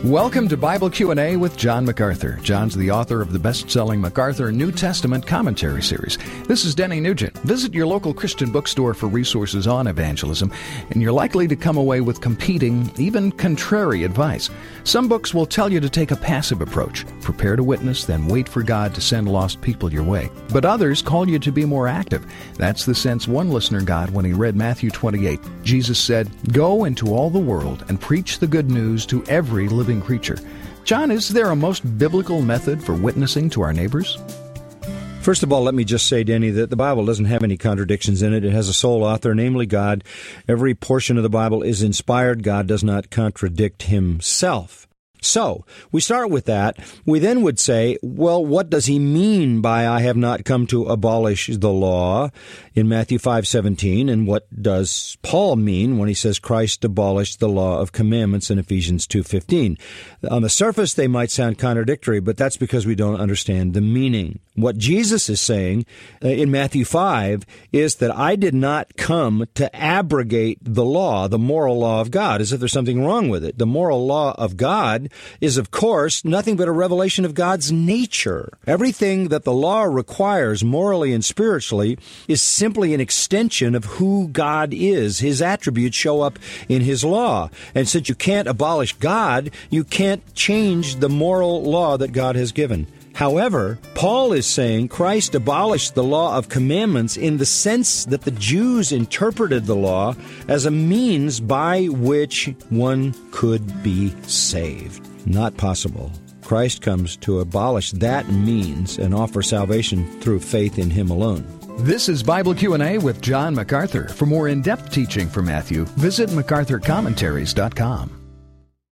Welcome to Bible Q&A with John MacArthur. John's the author of the best-selling MacArthur New Testament Commentary Series. This is Denny Nugent. Visit your local Christian bookstore for resources on evangelism, and you're likely to come away with competing, even contrary advice. Some books will tell you to take a passive approach, prepare to witness, then wait for God to send lost people your way. But others call you to be more active. That's the sense one listener got when he read Matthew 28. Jesus said, "Go into all the world and preach the good news to every living creature." John, is there a most biblical method for witnessing to our neighbors? First of all, let me just say, Denny, that the Bible doesn't have any contradictions in it. It has a sole author, namely God. Every portion of the Bible is inspired. God does not contradict himself. So, we start with that. We then would say, well, what does he mean by I have not come to abolish the law in Matthew 5:17? And what does Paul mean when he says Christ abolished the law of commandments in Ephesians 2:15? On the surface, they might sound contradictory, but that's because we don't understand the meaning. What Jesus is saying in Matthew 5 is that I did not come to abrogate the law, the moral law of God, as if there's something wrong with it. The moral law of God is, of course, nothing but a revelation of God's nature. Everything that the law requires morally and spiritually is simply an extension of who God is. His attributes show up in his law. And since you can't abolish God, you can't change the moral law that God has given. However, Paul is saying Christ abolished the law of commandments in the sense that the Jews interpreted the law as a means by which one could be saved. Not possible. Christ comes to abolish that means and offer salvation through faith in him alone. This is Bible Q&A with John MacArthur. For more in-depth teaching from Matthew, visit MacArthurCommentaries.com.